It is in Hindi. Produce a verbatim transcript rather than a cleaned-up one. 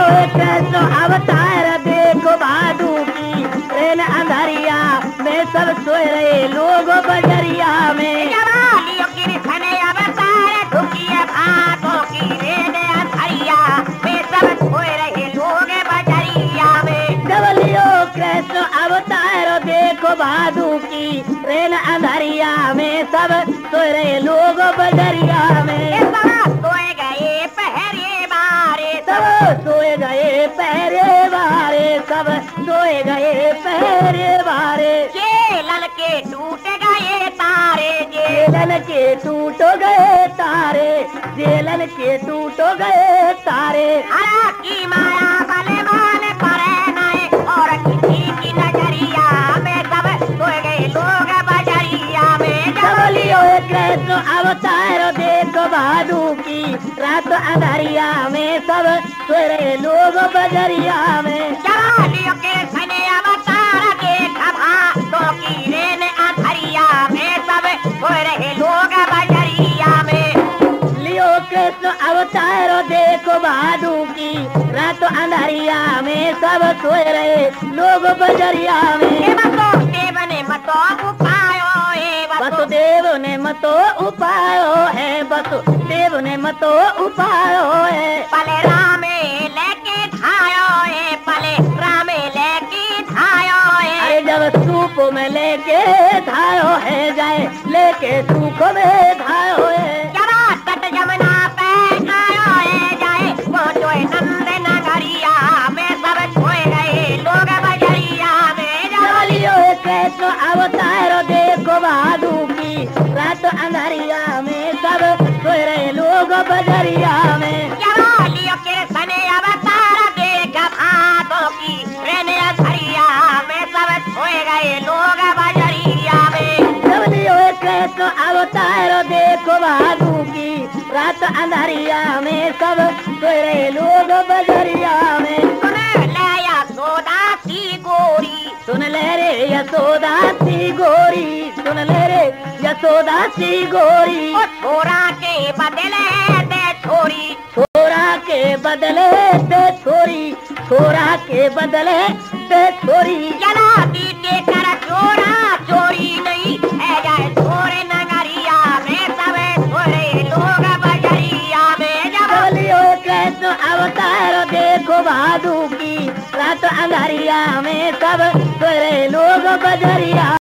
कृष्ण अवतार देखो भादू की ट्रेन अंधारिया में सब सोए रहे लोग बजरिया में। कृष्ण अवतार ढुकिए भादों की ट्रेन अंधारिया में सब सोए रहे लोग बजरिया में। जबलियो कृष्ण अवतार देखो भादू की ट्रेन अंधारिया में सब सोए रहे लोग बजरिया में। सोए गए पहरे बारे सब सोए गए पहरे बारे सब सोए गए पहरे बारे। जेलन के टूट गए तारे जेलन के टूट गए तारे जेलन के टूट गए तारे। हरा की माया बले वाले परे नए और किसी की नजरिया में सब सोए गए लोग बजरिया में। जबलियो कृष्ण अवतार देखो भादू की रात अंधारिया में सब सोए रहे लोग बजरिया में। जबलियो कृष्ण अवतार देखो भादों की ट्रेन अंधारिया में सब सोए रहे लोग बजरिया में। लियो कृष्ण अवतार देखो भादू की रात अंधारिया में सब सोए रहे लोग बजरिया में। वसुदेव ने मतो उपायो है वसुदेव ने मतो उपायो है वसुदेव ने मतो उपायो है। पले रामे लेके धायो है पले रामे लेके धायो है। अरे जब सूप में लेके धायो है जाए लेके सूप में धायो है। जरा तट जमुना पे आयो है जाए वो जो नंद नगरिया में सब सोए गए लोग बजरिया में। जबलियो कृष्ण अवतार देखो भादू की रात अंधारिया में सब सोए रहे लोग बजरिया में। जबलियो कृष्ण अवतार देख भादों की ट्रेन अंधारिया में सब सोए गए लोग बजरिया में। जबलियो कृष्ण अवतार देखो भादू की रात अंधारिया में सब सोए रहे लोग बजरिया में। सुन ले यशोदा सी गोरी सुन ले रे यशोदा सी गोरी सुन ले रे यशोदा सी गोरी। ओ छोरा के बदले दे छोरी छोरा के बदले दे छोरी छोरा के बदले दे छोरी। जला दीटे कर छोरा चोरी नहीं है जाए छोरे नगरिया में सब छोरे लोग बजरिया में। जबलियो कृष्ण अवतार देखो भादू की रात अंधारिया में सब सोए रहे लोग बजरिया